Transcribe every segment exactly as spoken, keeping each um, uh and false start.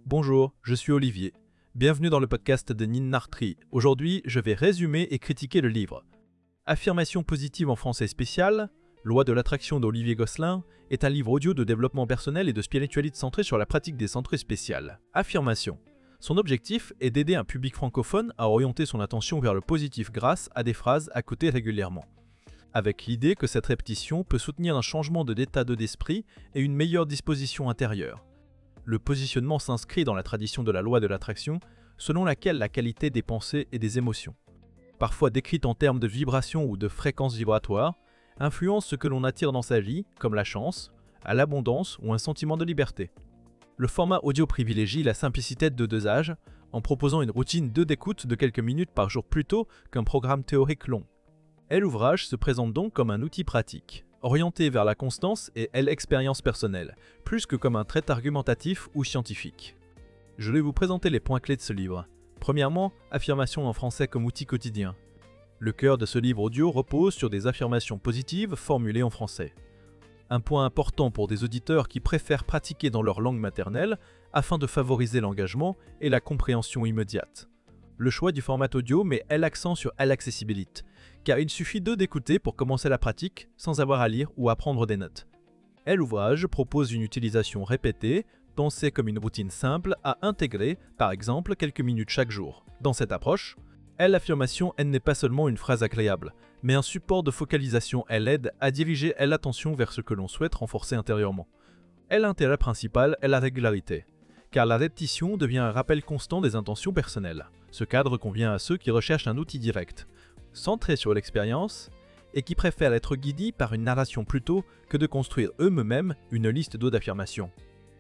Bonjour, je suis Olivier. Bienvenue dans le podcast de Nin Nartri. Aujourd'hui, je vais résumer et critiquer le livre. Affirmation positive en français spécial, Loi de l'attraction d'Olivier Gosselin est un livre audio de développement personnel et de spiritualité centré sur la pratique des centres spéciales. Affirmation. Son objectif est d'aider un public francophone à orienter son attention vers le positif grâce à des phrases à côté régulièrement. Avec l'idée que cette répétition peut soutenir un changement de l'état d'esprit et une meilleure disposition intérieure. Le positionnement s'inscrit dans la tradition de la loi de l'attraction, selon laquelle la qualité des pensées et des émotions, parfois décrite en termes de vibration ou de fréquence vibratoire, influence ce que l'on attire dans sa vie, comme la chance, à l'abondance ou un sentiment de liberté. Le format audio privilégie la simplicité de dosage, en proposant une routine de d'écoute de quelques minutes par jour plutôt qu'un programme théorique long. Et l'ouvrage se présente donc comme un outil pratique, orienté vers la constance et l'expérience personnelle, plus que comme un trait argumentatif ou scientifique. Je vais vous présenter les points clés de ce livre. Premièrement, affirmation en français comme outil quotidien. Le cœur de ce livre audio repose sur des affirmations positives formulées en français. Un point important pour des auditeurs qui préfèrent pratiquer dans leur langue maternelle afin de favoriser l'engagement et la compréhension immédiate. Le choix du format audio met l'accent sur l'accessibilité, car il suffit de d'écouter pour commencer la pratique sans avoir à lire ou à prendre des notes. Et l'ouvrage propose une utilisation répétée, pensée comme une routine simple à intégrer, par exemple, quelques minutes chaque jour. Dans cette approche, l'affirmation n'est pas seulement une phrase agréable, mais un support de focalisation. Elle aide à diriger l'attention vers ce que l'on souhaite renforcer intérieurement. Et l'intérêt principal est la régularité, car la répétition devient un rappel constant des intentions personnelles. Ce cadre convient à ceux qui recherchent un outil direct, centré sur l'expérience, et qui préfèrent être guidés par une narration plutôt que de construire eux-mêmes une liste d'eau d'affirmations.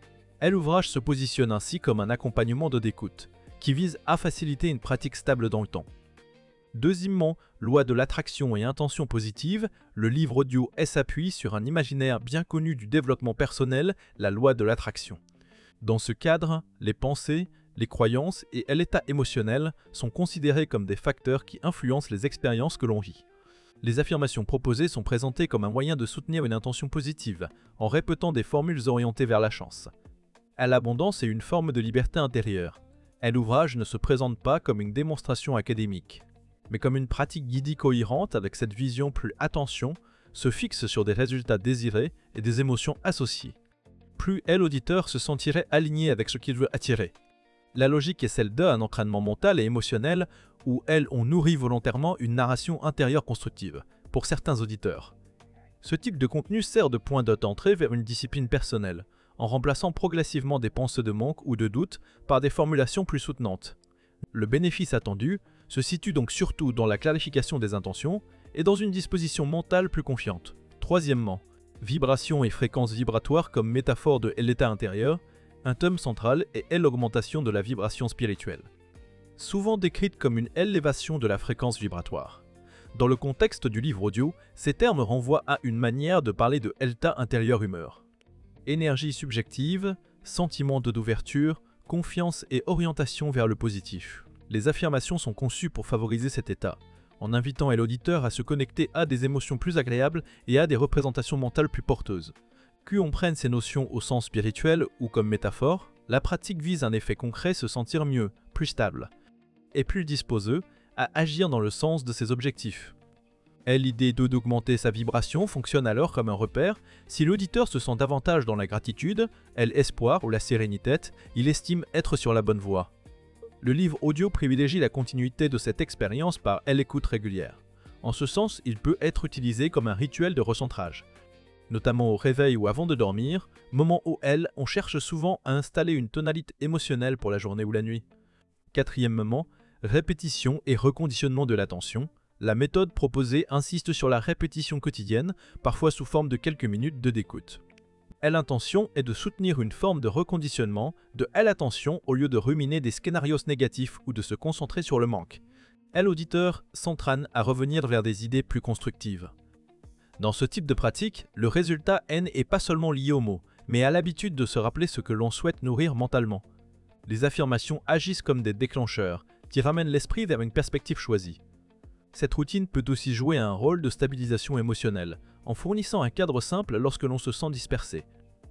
Et l'ouvrage se positionne ainsi comme un accompagnement de d'écoute, qui vise à faciliter une pratique stable dans le temps. Deuxièmement, loi de l'attraction et intention positive, le livre audio s'appuie sur un imaginaire bien connu du développement personnel, la loi de l'attraction. Dans ce cadre, les pensées, les croyances et l'état émotionnel sont considérés comme des facteurs qui influencent les expériences que l'on vit. Les affirmations proposées sont présentées comme un moyen de soutenir une intention positive, en répétant des formules orientées vers la chance. L'abondance est une forme de liberté intérieure. Et l'ouvrage ne se présente pas comme une démonstration académique, mais comme une pratique guidée cohérente avec cette vision plus attention, se fixe sur des résultats désirés et des émotions associées. Plus l'auditeur se sentirait aligné avec ce qu'il veut attirer. La logique est celle d'un entraînement mental et émotionnel où elle on nourrit volontairement une narration intérieure constructive, pour certains auditeurs. Ce type de contenu sert de point d'entrée vers une discipline personnelle, en remplaçant progressivement des pensées de manque ou de doute par des formulations plus soutenantes. Le bénéfice attendu se situe donc surtout dans la clarification des intentions et dans une disposition mentale plus confiante. Troisièmement, vibration et fréquence vibratoire comme métaphore de l'état intérieur, un thème central est l'augmentation de la vibration spirituelle. Souvent décrite comme une élévation de la fréquence vibratoire. Dans le contexte du livre audio, ces termes renvoient à une manière de parler de l'état intérieur humeur. Énergie subjective, sentiment d'ouverture, confiance et orientation vers le positif. Les affirmations sont conçues pour favoriser cet état, en invitant l'auditeur à se connecter à des émotions plus agréables et à des représentations mentales plus porteuses. Qu'on prenne ces notions au sens spirituel ou comme métaphore, la pratique vise un effet concret, se sentir mieux, plus stable, et plus disposé à agir dans le sens de ses objectifs. Et l'idée d'augmenter sa vibration fonctionne alors comme un repère. Si l'auditeur se sent davantage dans la gratitude, l'espoir ou la sérénité, il estime être sur la bonne voie. Le livre audio privilégie la continuité de cette expérience par l'écoute régulière. En ce sens, il peut être utilisé comme un rituel de recentrage, notamment au réveil ou avant de dormir, moment où elle, on cherche souvent à installer une tonalité émotionnelle pour la journée ou la nuit. Quatrième moment, répétition et reconditionnement de l'attention. La méthode proposée insiste sur la répétition quotidienne, parfois sous forme de quelques minutes de d'écoute. L'intention est de soutenir une forme de reconditionnement de l'attention au lieu de ruminer des scénarios négatifs ou de se concentrer sur le manque. L'auditeur s'entraîne à revenir vers des idées plus constructives. Dans ce type de pratique, le résultat n'est pas seulement lié au mot, mais à l'habitude de se rappeler ce que l'on souhaite nourrir mentalement. Les affirmations agissent comme des déclencheurs, qui ramènent l'esprit vers une perspective choisie. Cette routine peut aussi jouer un rôle de stabilisation émotionnelle, en fournissant un cadre simple lorsque l'on se sent dispersé.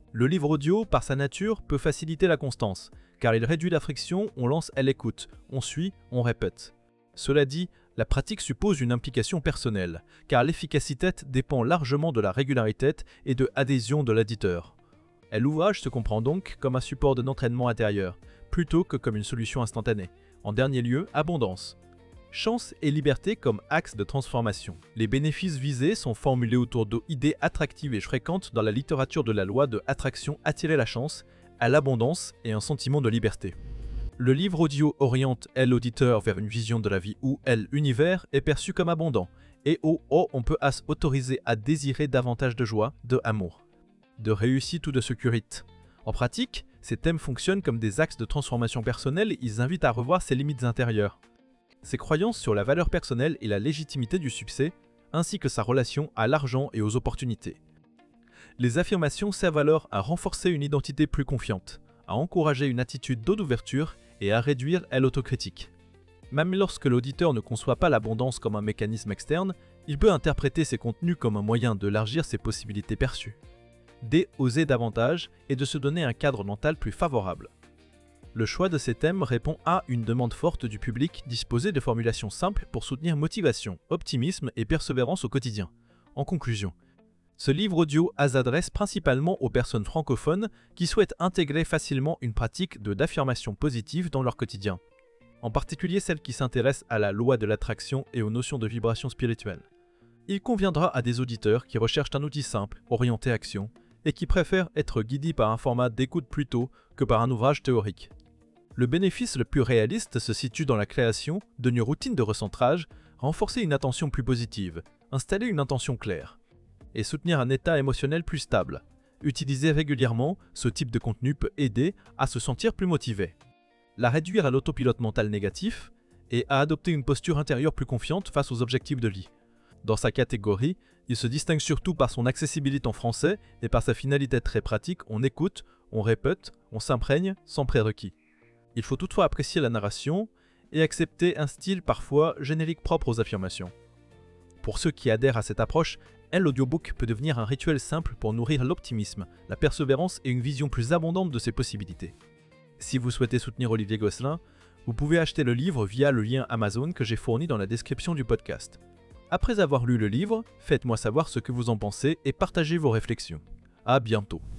Le livre audio, par sa nature, peut faciliter la constance, car il réduit la friction, on lance, elle écoute, on suit, on répète. Cela dit, la pratique suppose une implication personnelle, car l'efficacité dépend largement de la régularité et de l'adhésion de l'éditeur. L'ouvrage se comprend donc comme un support d'entraînement intérieur, plutôt que comme une solution instantanée. En dernier lieu, abondance. Chance et liberté comme axe de transformation. Les bénéfices visés sont formulés autour d'idées attractives et fréquentes dans la littérature de la loi de attraction attirer la chance, à l'abondance et un sentiment de liberté. Le livre audio oriente elle l'auditeur vers une vision de la vie où elle l'univers est perçu comme abondant et où oh, on peut s'autoriser à désirer davantage de joie, de amour, de réussite ou de sécurité. En pratique, ces thèmes fonctionnent comme des axes de transformation personnelle et ils invitent à revoir ses limites intérieures, ses croyances sur la valeur personnelle et la légitimité du succès, ainsi que sa relation à l'argent et aux opportunités. Les affirmations servent alors à renforcer une identité plus confiante, à encourager une attitude d'ouverture et à réduire l'autocritique. Même lorsque l'auditeur ne conçoit pas l'abondance comme un mécanisme externe, il peut interpréter ces contenus comme un moyen d'élargir ses possibilités perçues, d'oser davantage et de se donner un cadre mental plus favorable. Le choix de ces thèmes répond à une demande forte du public disposé de formulations simples pour soutenir motivation, optimisme et persévérance au quotidien. En conclusion, ce livre audio s'adresse principalement aux personnes francophones qui souhaitent intégrer facilement une pratique de d'affirmation positive dans leur quotidien, en particulier celles qui s'intéressent à la loi de l'attraction et aux notions de vibration spirituelle. Il conviendra à des auditeurs qui recherchent un outil simple, orienté action, et qui préfèrent être guidés par un format d'écoute plutôt que par un ouvrage théorique. Le bénéfice le plus réaliste se situe dans la création d'une routine de recentrage, renforcer une attention plus positive, installer une intention claire, et soutenir un état émotionnel plus stable. Utiliser régulièrement, ce type de contenu peut aider à se sentir plus motivé, la réduire à l'autopilote mental négatif et à adopter une posture intérieure plus confiante face aux objectifs de vie. Dans sa catégorie, il se distingue surtout par son accessibilité en français et par sa finalité très pratique, on écoute, on répète, on s'imprègne sans prérequis. Il faut toutefois apprécier la narration et accepter un style parfois générique propre aux affirmations. Pour ceux qui adhèrent à cette approche, l'audiobook peut devenir un rituel simple pour nourrir l'optimisme, la persévérance et une vision plus abondante de ses possibilités. Si vous souhaitez soutenir Olivier Gosselin, vous pouvez acheter le livre via le lien Amazon que j'ai fourni dans la description du podcast. Après avoir lu le livre, faites-moi savoir ce que vous en pensez et partagez vos réflexions. À bientôt.